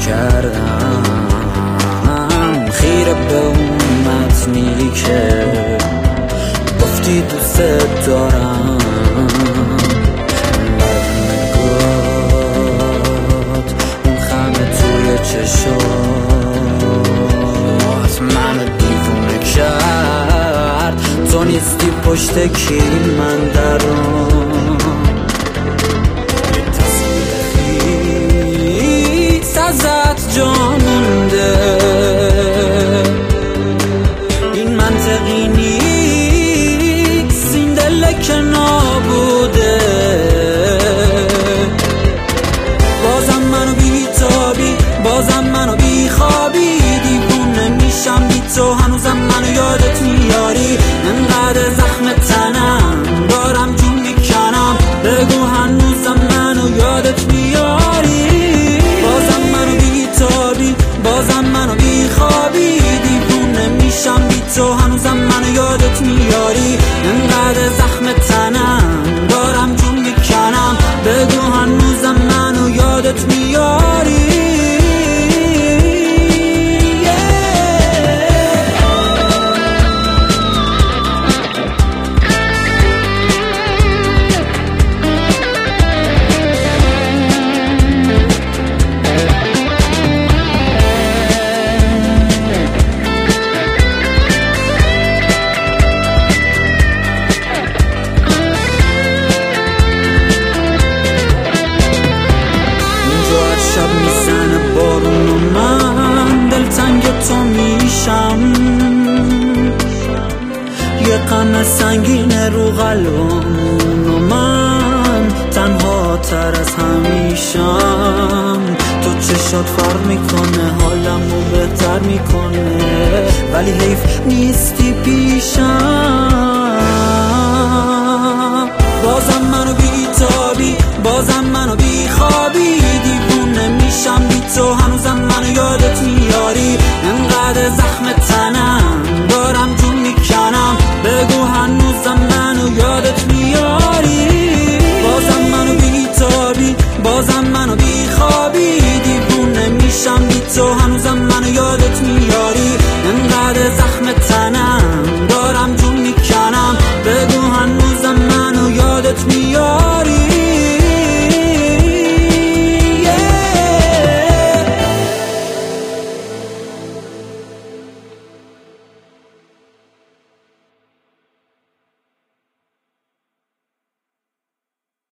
نکردم، خیره به اون متنی که گفتی دوست دارم. بعد نگات اون خمه توی چشات منو دیوونه کرد. تو نیستی پشت کیل من درام، یه تصویر خیس ازت جا مونده. این منطقی نیست، این دل که نابوده. بازم منو بی‌تابی، بازم منو بیخوابی. دیوونه میشم بی تو، هنوزم منو یادت میاری. انقدر زخم تنم دارم جون میکنم، بگو هنوزم منو یادت میاری. بازم منو بی‌تابی، بازم منو بیخوابی. دیوونه میشم بی تو، هنوزم منو یادت میاری. انقدر زخم تنم دارم جون میکنم، بگو هنوزم منو یادت میاری. شب میزنه بارون و من دلتنگ تو میشم. یه غم سنگینه رو قلبم و من تنها تر از همیشم. تو چشات فرق میکنه، حالمو بهتر میکنه، ولی حیف نیستی پیشم. بازم منو بی‌تابی، بازم منو بیخوابی. دیوونه میشم بی تو، هنوزم منو یادت میاری. انقدر زخم تنم